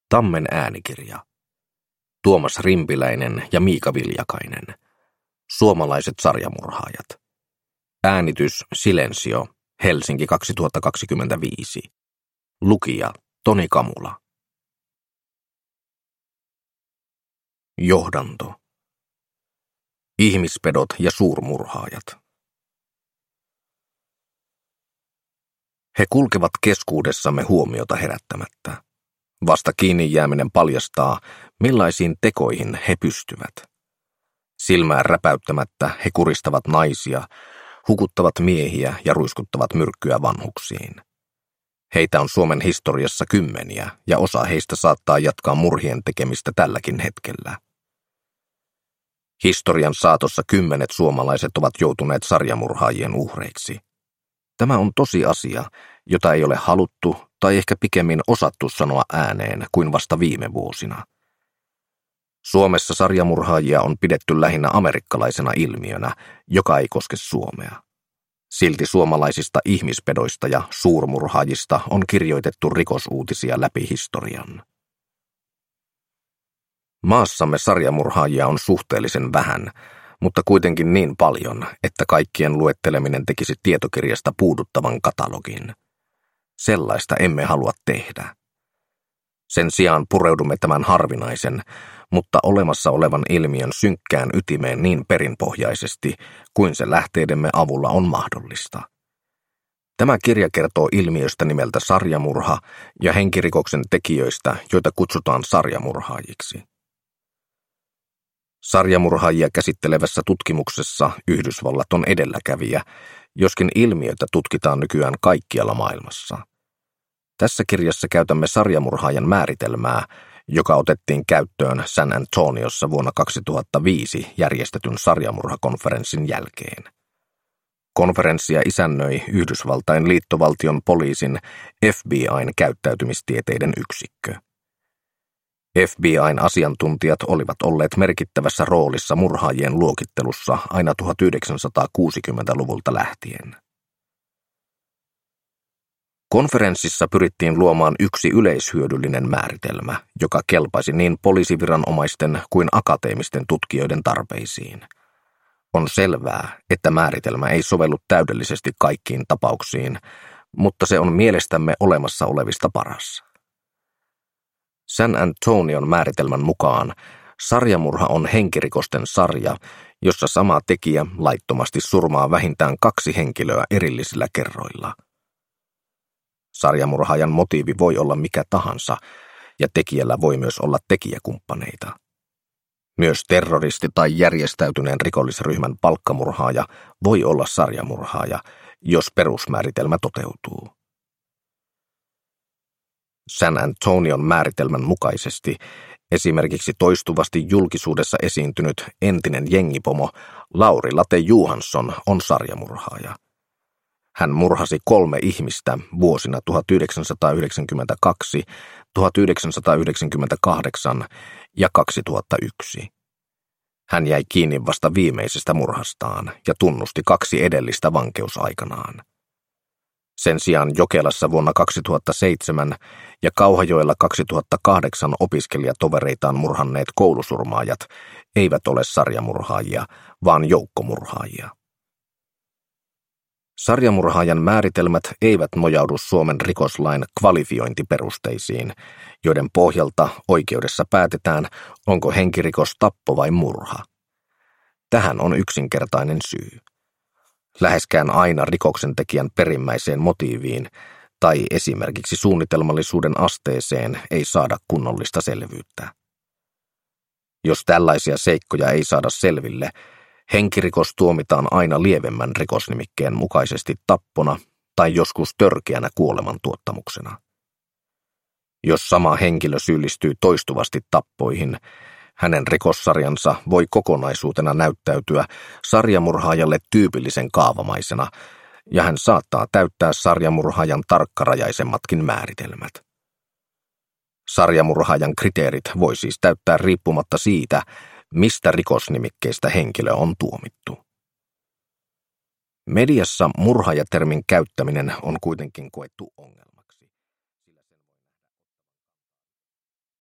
Tammen äänikirja. Tuomas Rimpiläinen ja Miika Viljakainen. Suomalaiset sarjamurhaajat. Äänitys Silensio, Helsinki 2025. Lukija Toni Kamula. Johdanto. Ihmispedot ja suurmurhaajat. He kulkevat keskuudessamme huomiota herättämättä. Vasta kiinni jääminen paljastaa, millaisiin tekoihin he pystyvät. Silmää räpäyttämättä he kuristavat naisia, hukuttavat miehiä ja ruiskuttavat myrkkyä vanhuksiin. Heitä on Suomen historiassa kymmeniä, ja osa heistä saattaa jatkaa murhien tekemistä tälläkin hetkellä. Historian saatossa 10 suomalaiset ovat joutuneet sarjamurhaajien uhreiksi. Tämä on tosiasia, jota ei ole haluttu tai ehkä pikemmin osattu sanoa ääneen kuin vasta viime vuosina. Suomessa sarjamurhaajia on pidetty lähinnä amerikkalaisena ilmiönä, joka ei koske Suomea. Silti suomalaisista ihmispedoista ja suurmurhaajista on kirjoitettu rikosuutisia läpi historian. Maassamme sarjamurhaajia on suhteellisen vähän, mutta kuitenkin niin paljon, että kaikkien luetteleminen tekisi tietokirjasta puuduttavan katalogin. Sellaista emme halua tehdä. Sen sijaan pureudumme tämän harvinaisen, mutta olemassa olevan ilmiön synkkään ytimeen niin perinpohjaisesti, kuin se lähteidemme avulla on mahdollista. Tämä kirja kertoo ilmiöstä nimeltä sarjamurha ja henkirikoksen tekijöistä, joita kutsutaan sarjamurhaajiksi. Sarjamurhaajia käsittelevässä tutkimuksessa Yhdysvallat on edelläkävijä, joskin ilmiötä tutkitaan nykyään kaikkialla maailmassa. Tässä kirjassa käytämme sarjamurhaajan määritelmää, joka otettiin käyttöön San Antoniossa vuonna 2005 järjestetyn sarjamurhakonferenssin jälkeen. Konferenssia isännöi Yhdysvaltain liittovaltion poliisin FBI:n käyttäytymistieteiden yksikkö. FBI:n asiantuntijat olivat olleet merkittävässä roolissa murhaajien luokittelussa aina 1960-luvulta lähtien. Konferenssissa pyrittiin luomaan yksi yleishyödyllinen määritelmä, joka kelpaisi niin poliisiviranomaisten kuin akateemisten tutkijoiden tarpeisiin. On selvää, että määritelmä ei sovellu täydellisesti kaikkiin tapauksiin, mutta se on mielestämme olemassa olevista paras. San Antonion määritelmän mukaan sarjamurha on henkirikosten sarja, jossa sama tekijä laittomasti surmaa vähintään 2 henkilöä erillisillä kerroilla. Sarjamurhaajan motiivi voi olla mikä tahansa, ja tekijällä voi myös olla tekijäkumppaneita. Myös terroristi tai järjestäytyneen rikollisryhmän palkkamurhaaja voi olla sarjamurhaaja, jos perusmääritelmä toteutuu. San Antonion määritelmän mukaisesti esimerkiksi toistuvasti julkisuudessa esiintynyt entinen jengipomo Lauri Late Johansson on sarjamurhaaja. Hän murhasi 3 ihmistä vuosina 1992, 1998 ja 2001. Hän jäi kiinni vasta viimeisestä murhastaan ja tunnusti 2 edellistä vankeusaikanaan. Sen sijaan Jokelassa vuonna 2007 ja Kauhajoella 2008 opiskelijatovereitaan murhanneet koulusurmaajat eivät ole sarjamurhaajia, vaan joukkomurhaajia. Sarjamurhaajan määritelmät eivät nojaudu Suomen rikoslain kvalifiointiperusteisiin, joiden pohjalta oikeudessa päätetään, onko henkirikos tappo vai murha. Tähän on yksinkertainen syy. Läheskään aina rikoksentekijän perimmäiseen motiiviin tai esimerkiksi suunnitelmallisuuden asteeseen ei saada kunnollista selvyyttä. Jos tällaisia seikkoja ei saada selville, henkirikos tuomitaan aina lievemmän rikosnimikkeen mukaisesti tappona tai joskus törkeänä kuolemantuottamuksena. Jos sama henkilö syyllistyy toistuvasti tappoihin, hänen rikossarjansa voi kokonaisuutena näyttäytyä sarjamurhaajalle tyypillisen kaavamaisena, ja hän saattaa täyttää sarjamurhaajan tarkkarajaisemmatkin määritelmät. Sarjamurhaajan kriteerit voi siis täyttää riippumatta siitä, mistä rikosnimikkeestä henkilö on tuomittu. Mediassa murhaajatermin käyttäminen on kuitenkin koettu ongelma.